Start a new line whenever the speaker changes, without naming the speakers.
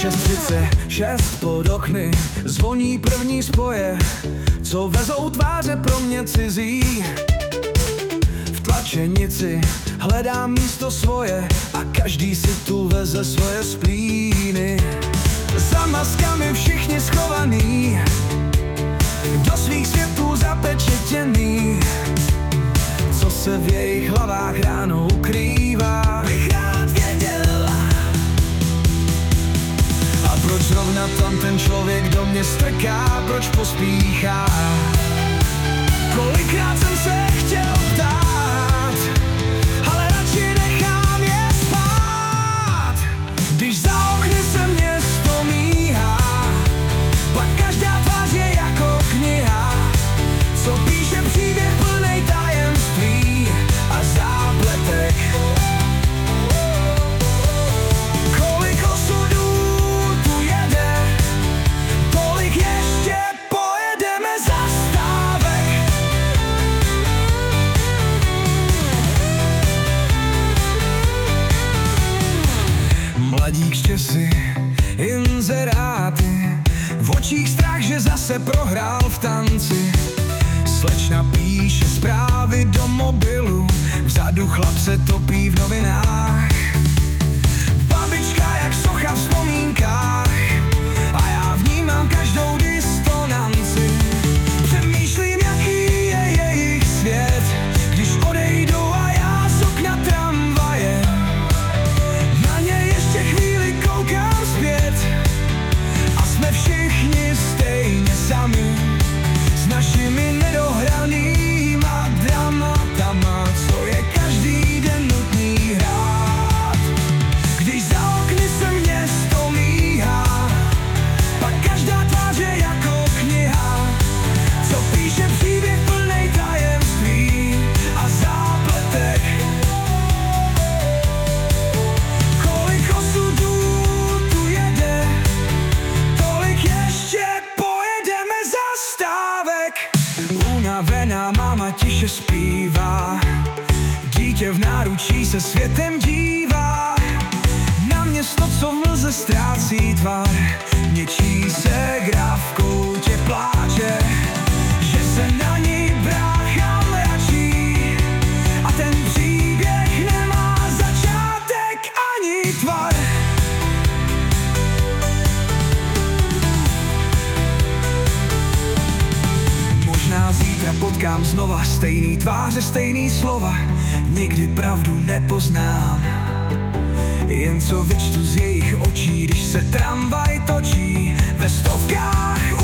6:36 pod okny zvoní první spoje, co vezou tváře pro mě cizí. V tlačenici hledám místo svoje a každý si tu veze svoje splíny. Za maskami všichni schovaný, do svých světů zapečetěný. Co se v jejich hlavách ráno ukrývá, bych rád věděl. A proč zrovna tam ten člověk do mě strká, proč pospíchá? Kolikrát jsem se chtěl ptát, ale radši nechám je spát. Když za okny se město míhá, pak každá tvář je jako kniha, co píše příběh plnej tajemství a zápletek. Kolik osudů tu jede, tolik ještě pojedeme zastávek. Mladík čte si inzeráty, v očích strach, že zase prohrál v tanci. Slečna píše zprávy do mobilu, vzadu chlap se topí v novinách. Babička jak socha v vzpomínkách a já vnímám každou distonanci. Přemýšlím, jaký je jejich svět, když odejdou a já z okna tramvaje na ně ještě chvíli koukám zpět. A jsme všichni stejně sami s našimi nedohranýma dramatama, co je každý den nutný hrát. Když za okny se město míhá, pak každá tvář je jako kniha, co píše příběh plnej tajemství a zápletek. Kolik osudů tu jede, tolik ještě pojedeme zastávek. Unavená máma tiše zpívá, dítě v náručí se světem dívá. Na město, co v mlze ztrácí tvar, něčí se gra v koutě pláče, že se na ní brácha mračí a ten příběh nemá začátek ani tvar. Možná zítra potkám znova stejný tváře, stejný slova, nikdy pravdu nepoznám. Jen co vyčtu z jejich očí, když se tramvaj točí ve stovkách